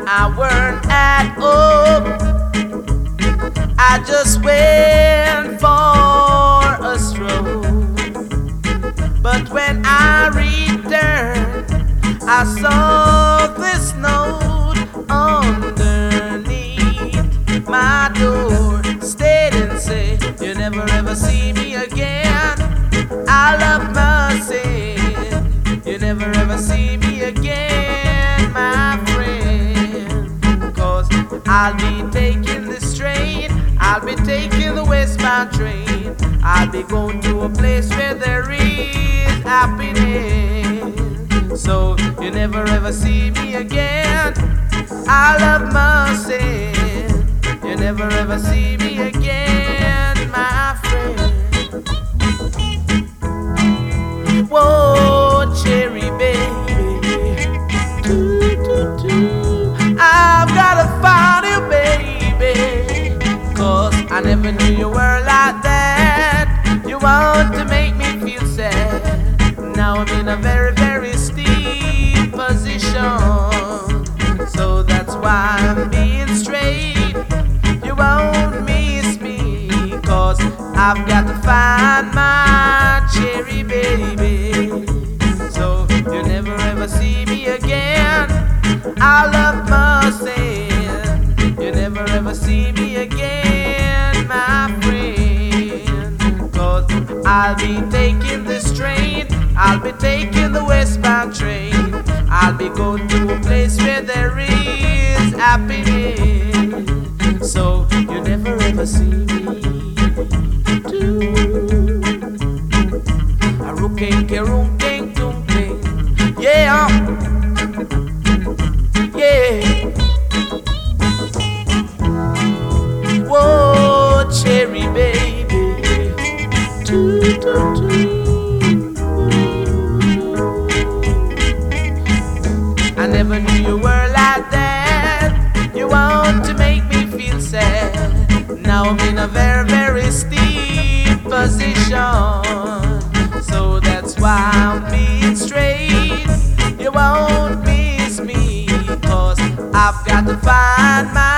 I weren't at home. I just went for a stroll. But when I returned, I saw this note underneath my door. Stayed and said, "You never ever see me again. I love mercy. You never ever see me again, my friend. 'Cause I'll be taking this train. I'll be taking the westbound train. I'll be going to a place where there is happiness. So you never ever see me again. I love mercy. You never ever see me again, my friend." Whoa, cherry baby, I've gotta find you, baby, 'cause I never knew you were like that. You want to make me feel sad. Now I'm in a very, very steep position. So that's why I'm being straight. You won't miss me, 'cause I've got to find my cherry baby. So you never ever see me again. I love mercy. You never ever see me again, my friend. 'Cause I'll be taking this train. I'll be taking the westbound train. I'll be going to a place where there is happiness. So you never ever see me. A rookie, room, yeah, yeah. Whoa, cherry baby, I never knew you were like that. You want to make me feel sad. Now I'm in a very, very steep position. So that's why I'm being straight. You won't miss me, 'cause I've got to find my